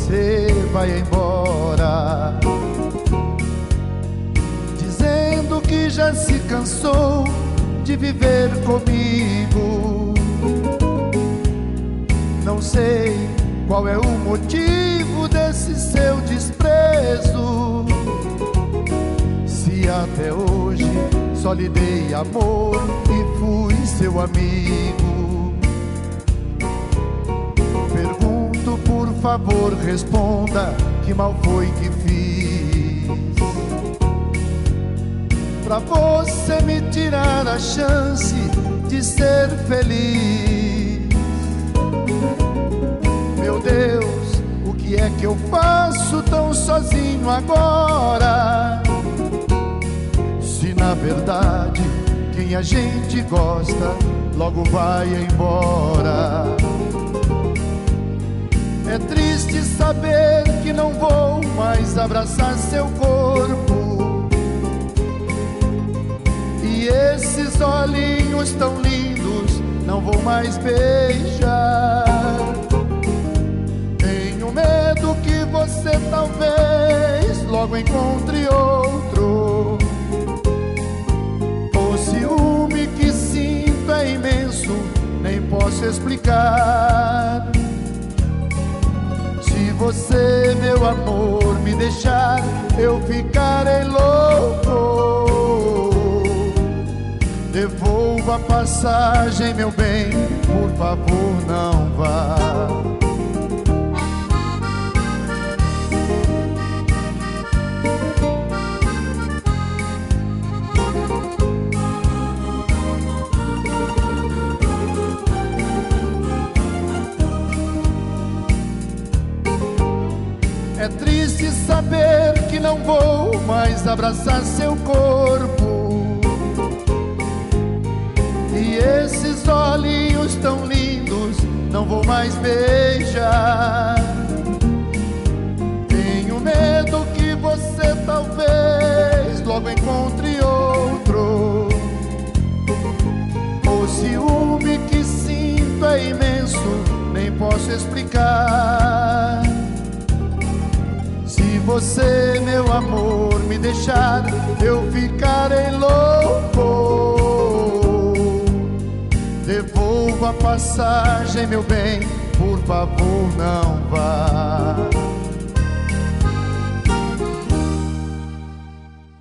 você vai embora, dizendo que já se cansou de viver comigo. Não sei qual é o motivo desse seu desprezo, se até hoje só lhe dei amor e fui seu amigo. Pergunto, por favor, responda, que mal foi que fiz pra você me tirar a chance de ser feliz? Meu Deus, o que é que eu faço tão sozinho agora? Se na verdade quem a gente gosta logo vai embora. É triste saber que não vou mais abraçar seu corpo, e esses olhinhos tão lindos não vou mais beijar. Tenho medo que você talvez logo encontre outro. O ciúme que sinto é imenso, nem posso explicar. Se você, meu amor, me deixar, eu ficarei louco. Devolva a passagem, meu bem, por favor, não vá. É triste saber que não vou mais abraçar seu corpo, e esses olhinhos tão lindos não vou mais beijar. Tenho medo que você talvez logo encontre outro. O ciúme que sinto é imenso, nem posso explicar. Se você, meu amor, me deixar, eu ficarei louco. Devolva a passagem, meu bem, por favor, não vá.